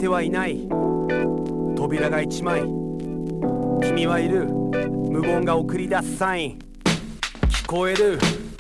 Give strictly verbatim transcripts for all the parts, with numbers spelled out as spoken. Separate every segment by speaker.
Speaker 1: てはいない。扉が一枚、君はいる。無言が送り出すサイン聞こえる。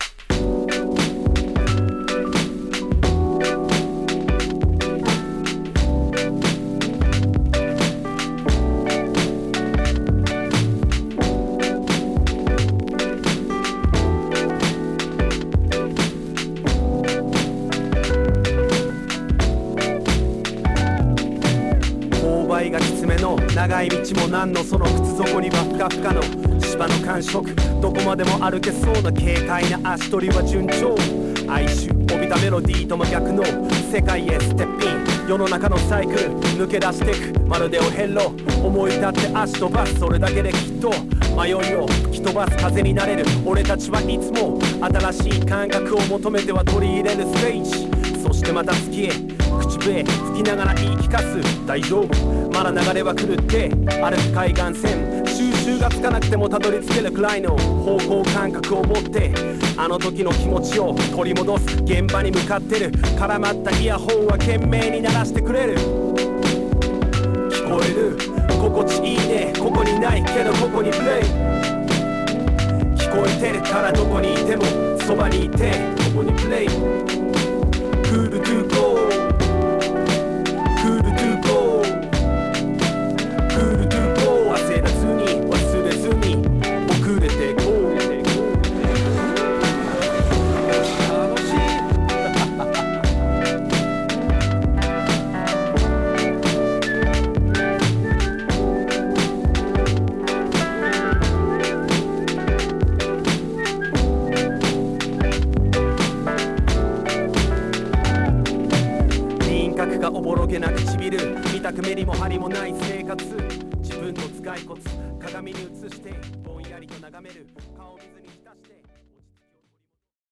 Speaker 1: 勾配がきつめの長い道も何のその靴底にはふかふかの芝の感触、どこまでも歩けそうな軽快な足取りは順調。哀愁帯びたメロディーと真逆の世界へステッピン。世の中のサイクル抜け出してく、まるでお遍路思い立って足飛ばす。それだけできっと迷いを吹き飛ばす風になれる。俺たちはいつも新しい感覚を求めては取り入れるステージ。そしてまた月へ口笛吹きながら言い聞かす。大丈夫まだ流れは来るって歩く海岸線、収集がつかなくてもたどり着けるくらいの方向感覚を持ってあの時の気持ちを取り戻す。現場に向かってる。絡まったイヤホンは懸命に鳴らしてくれる。聞こえる。心地いいね。ここにないけどここにプレイ聞こえてるからどこにいてもそばにいてここにプレイ。クールトゥーゴークールトゥーゴークールトゥーゴー焦らずに忘れずに遅れてこう。楽しい輪郭がおぼろげな唇、見たく目にも張りもない生活。自分の頭蓋骨鏡に映してぼんやりと眺める。顔水に浸して